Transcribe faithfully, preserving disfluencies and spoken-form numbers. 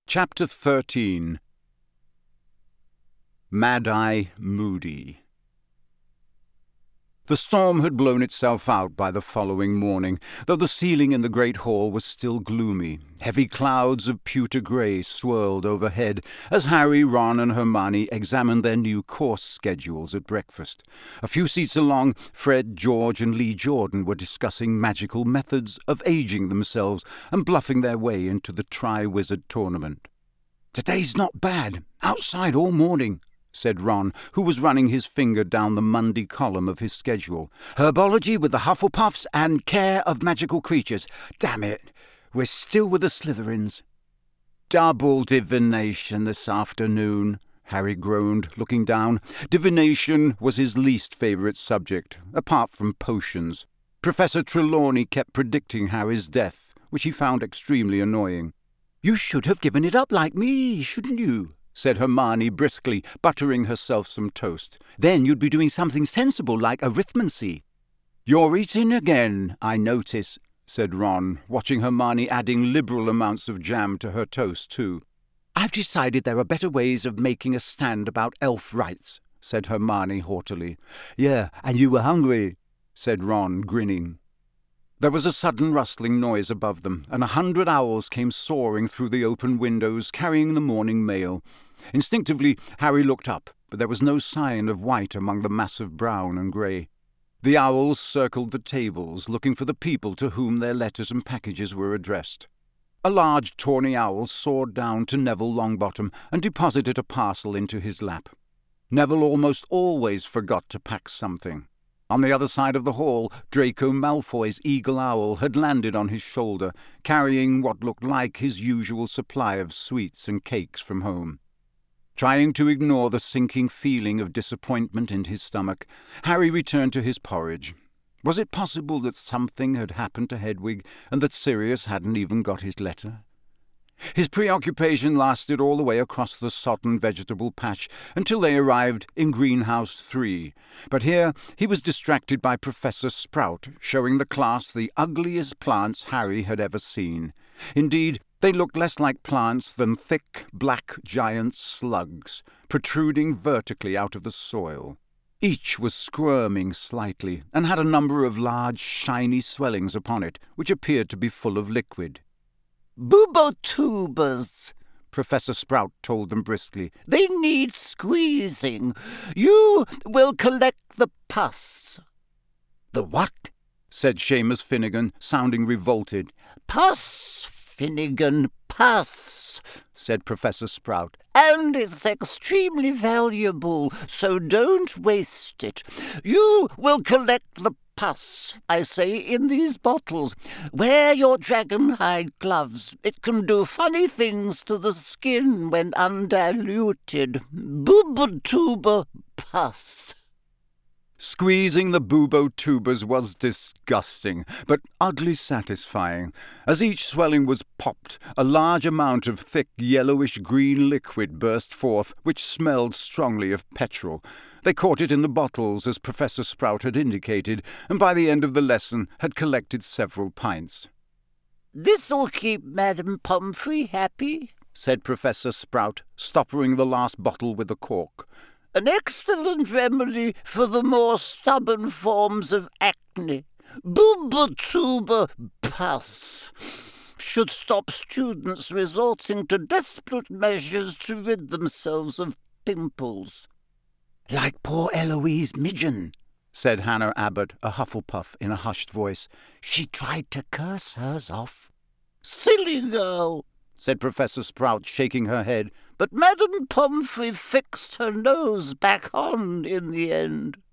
Chapter thirteen. Mad-Eye Moody. The storm had blown itself out by the following morning, though the ceiling in the great hall was still gloomy. Heavy clouds of pewter grey swirled overhead as Harry, Ron and Hermione examined their new course schedules at breakfast. A few seats along, Fred, George and Lee Jordan were discussing magical methods of aging themselves and bluffing their way into the Tri-Wizard tournament. "Today's not bad. Outside all morning," said Ron, who was running his finger down the Monday column of his schedule. "Herbology with the Hufflepuffs and care of magical creatures. Damn it, we're still with the Slytherins." "Double divination this afternoon," Harry groaned, looking down. Divination was his least favourite subject, apart from potions. Professor Trelawney kept predicting Harry's death, which he found extremely annoying. "You should have given it up like me, shouldn't you?" said Hermione briskly, buttering herself some toast. "Then you'd be doing something sensible like arithmancy." "You're eating again, I notice," said Ron, watching Hermione adding liberal amounts of jam to her toast too. "I've decided there are better ways of making a stand about elf rights," said Hermione haughtily. "Yeah, and you were hungry," said Ron, grinning. There was a sudden rustling noise above them, and a hundred owls came soaring through the open windows, carrying the morning mail. Instinctively, Harry looked up, but there was no sign of white among the massive brown and grey. The owls circled the tables, looking for the people to whom their letters and packages were addressed. A large tawny owl soared down to Neville Longbottom and deposited a parcel into his lap. Neville almost always forgot to pack something. On the other side of the hall, Draco Malfoy's eagle owl had landed on his shoulder, carrying what looked like his usual supply of sweets and cakes from home. Trying to ignore the sinking feeling of disappointment in his stomach, Harry returned to his porridge. Was it possible that something had happened to Hedwig, and that Sirius hadn't even got his letter? His preoccupation lasted all the way across the sodden vegetable patch until they arrived in Greenhouse three. But here he was distracted by Professor Sprout, showing the class the ugliest plants Harry had ever seen. Indeed, they looked less like plants than thick, black giant slugs, protruding vertically out of the soil. Each was squirming slightly, and had a number of large, shiny swellings upon it, which appeared to be full of liquid. "Bubotubers," Professor Sprout told them briskly. "They need squeezing. You will collect the pus." "The what?" said Seamus Finnegan, sounding revolted. "Pus, Finnegan, pus," said Professor Sprout. "And it's extremely valuable, so don't waste it. You will collect the pus, I say, in these bottles. Wear your dragon-hide gloves. It can do funny things to the skin when undiluted. Bubotuber pus." Squeezing the Bubotubers was disgusting, but oddly satisfying. As each swelling was popped, a large amount of thick yellowish-green liquid burst forth, which smelled strongly of petrol. They caught it in the bottles, as Professor Sprout had indicated, and by the end of the lesson had collected several pints. "This'll keep Madame Pomfrey happy," said Professor Sprout, stoppering the last bottle with a cork. "An excellent remedy for the more stubborn forms of acne. Bubotuber pus should stop students resorting to desperate measures to rid themselves of pimples." "Like poor Eloise Midgen," said Hannah Abbott, a Hufflepuff, in a hushed voice. "She tried to curse hers off." "Silly girl," said Professor Sprout, shaking her head. "But Madame Pomfrey fixed her nose back on in the end."